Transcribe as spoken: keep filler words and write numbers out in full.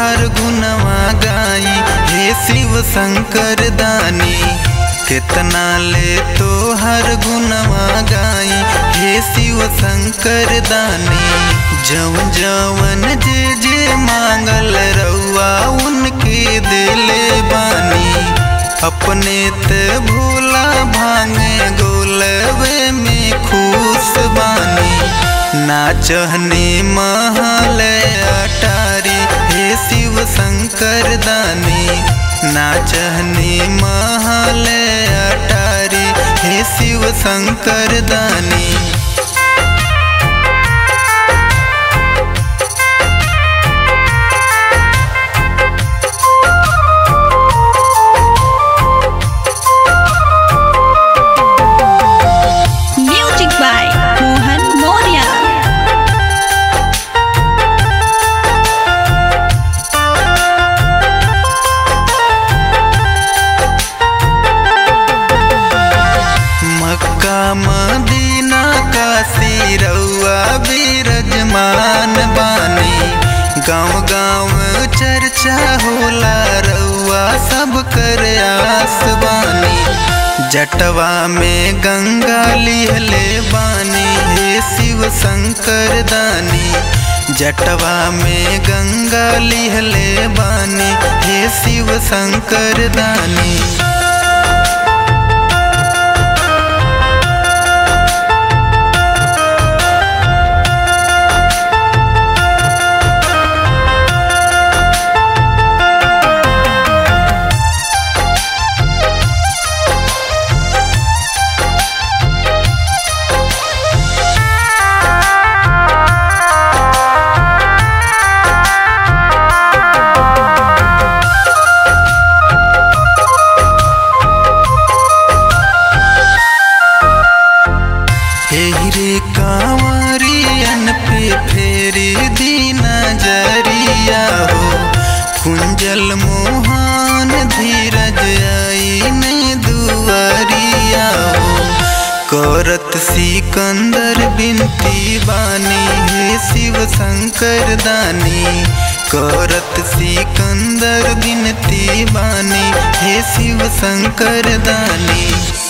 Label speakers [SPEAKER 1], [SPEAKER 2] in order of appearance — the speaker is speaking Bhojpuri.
[SPEAKER 1] हर गुणवा गाई। हे शिव शंकर दानी कितना ले तो हर गुणवा गाई। हे शिव शंकर दानी जवन जवन जे जे मांगल रउआ उनके दिले बानी। अपने ते भोला भांगे गोलवे में खुश बानी। नाचहने महल अटारी हे शिव शंकर दानी। नाचहने महल अटारी हे शिव शंकर दानी। मदीना काशी रउआ विराजमान बानी। गाँव गाँव चर्चा होला रउआ सब कर आस बानी। जटवा में गंगा लिहले बानी हे शिव शंकर दानी। जटवा में गंगा लिहले बानी हे शिव शंकर दानी। कांवरियन पे फेरी दी नजरिया हो। कुंजल मोहन धीरज आई ने दुआरिया हो। करत सिकंदर बिनती बानी हे शिव शंकर दानी। करत सिकंदर बिनती बानी हे शिव शंकर दानी।